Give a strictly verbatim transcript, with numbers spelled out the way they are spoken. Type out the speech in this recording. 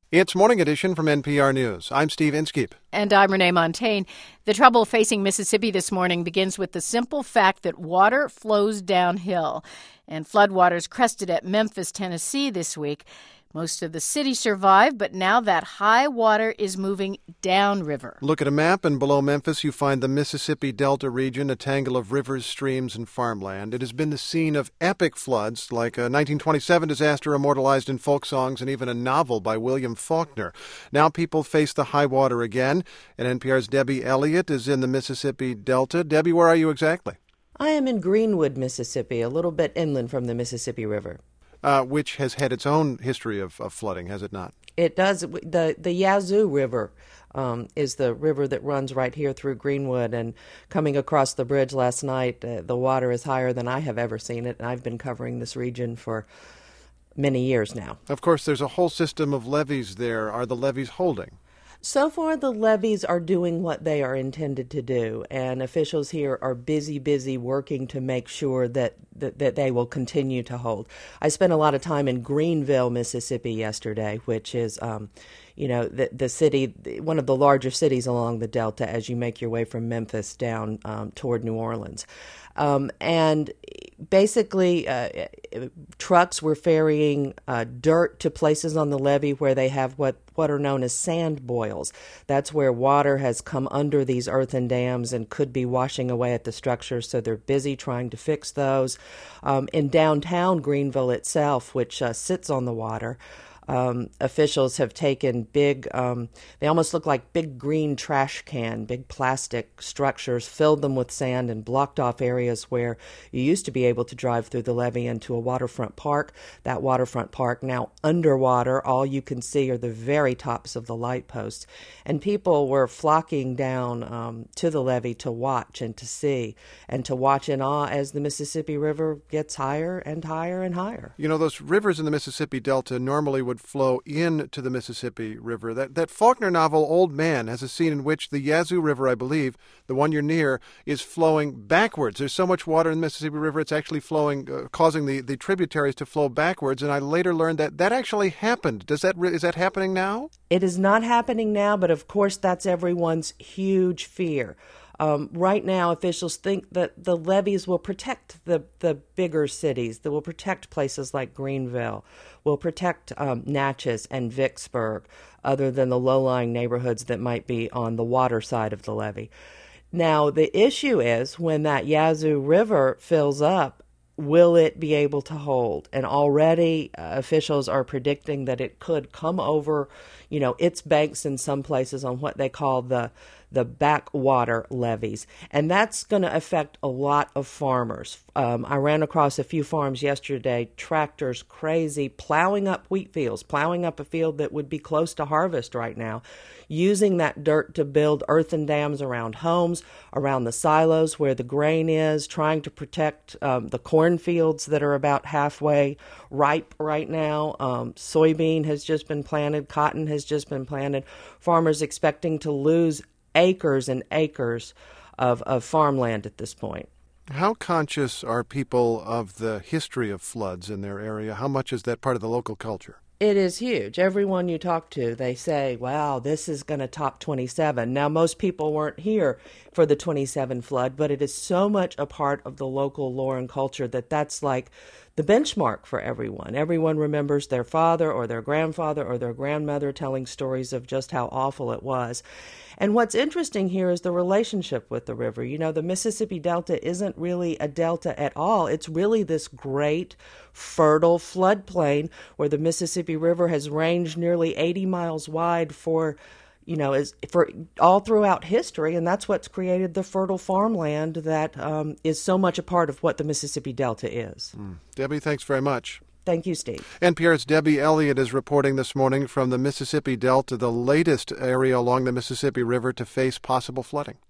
It's Morning Edition from N P R News. I'm Steve Inskeep. And I'm Renee Montagne. The trouble facing Mississippi this morning begins with the simple fact that water flows downhill. And floodwaters crested at Memphis, Tennessee this week. Most of the city survived, but now that high water is moving downriver. Look at a map, and below Memphis you find the Mississippi Delta region, a tangle of rivers, streams, and farmland. It has been the scene of epic floods, like a nineteen twenty-seven disaster immortalized in folk songs and even a novel by William Faulkner. Now people face the high water again, and N P R's Debbie Elliott is in the Mississippi Delta. Debbie, where are you exactly? I am in Greenwood, Mississippi, a little bit inland from the Mississippi River. Uh, which has had its own history of, of flooding, has it not? It does. The the Yazoo River um, is the river that runs right here through Greenwood, and coming across the bridge last night, uh, the water is higher than I have ever seen it, and I've been covering this region for many years now. Of course, there's a whole system of levees there. Are the levees holding? So far, the levees are doing what they are intended to do, and officials here are busy, busy working to make sure that, that, that they will continue to hold. I spent a lot of time in Greenville, Mississippi yesterday, which is, um, you know, the, the city, one of the larger cities along the Delta as you make your way from Memphis down um, toward New Orleans. Um, and basically, uh, trucks were ferrying uh, dirt to places on the levee where they have what, what are known as sand boils. That's where water has come under these earthen dams and could be washing away at the structures, so they're busy trying to fix those. Um, in downtown Greenville itself, which uh, sits on the water, Um, officials have taken big, um, they almost look like big green trash can, big plastic structures, filled them with sand and blocked off areas where you used to be able to drive through the levee into a waterfront park. That waterfront park now underwater. All you can see are the very tops of the light posts. And people were flocking down um, to the levee to watch and to see and to watch in awe as the Mississippi River gets higher and higher and higher. You know, those rivers in the Mississippi Delta normally would flow into the Mississippi River. That that Faulkner novel, Old Man, has a scene in which the Yazoo River, I believe, the one you're near, is flowing backwards. There's so much water in the Mississippi River, it's actually flowing, uh, causing the, the tributaries to flow backwards, and I later learned that that actually happened. Does that Is that happening now? It is not happening now, but of course that's everyone's huge fear. Um, right now, officials think that the levees will protect the, the bigger cities, that will protect places like Greenville, will protect um, Natchez and Vicksburg, other than the low-lying neighborhoods that might be on the water side of the levee. Now, the issue is when that Yazoo River fills up, will it be able to hold? And already uh, officials are predicting that it could come over, you know, its banks in some places on what they call the the backwater levees. And that's going to affect a lot of farmers. Um, I ran across a few farms yesterday, tractors crazy, plowing up wheat fields, plowing up a field that would be close to harvest right now, using that dirt to build earthen dams around homes, around the silos where the grain is, trying to protect um, the cornfields that are about halfway ripe right now. Um, soybean has just been planted, cotton has just been planted. Farmers expecting to lose acres and acres of, of farmland at this point. How conscious are people of the history of floods in their area? How much is that part of the local culture? It is huge. Everyone you talk to, they say, wow, this is going to top twenty-seven. Now, most people weren't here for the twenty-seven flood, but it is so much a part of the local lore and culture that that's like the benchmark for everyone. Everyone remembers their father or their grandfather or their grandmother telling stories of just how awful it was. And what's interesting here is the relationship with the river. You know, the Mississippi Delta isn't really a delta at all. It's really this great, fertile floodplain where the Mississippi River has ranged nearly eighty miles wide for, you know, is for all throughout history, and that's what's created the fertile farmland that um, is so much a part of what the Mississippi Delta is. Mm. Debbie, thanks very much. Thank you, Steve. N P R's Debbie Elliott is reporting this morning from the Mississippi Delta, the latest area along the Mississippi River to face possible flooding.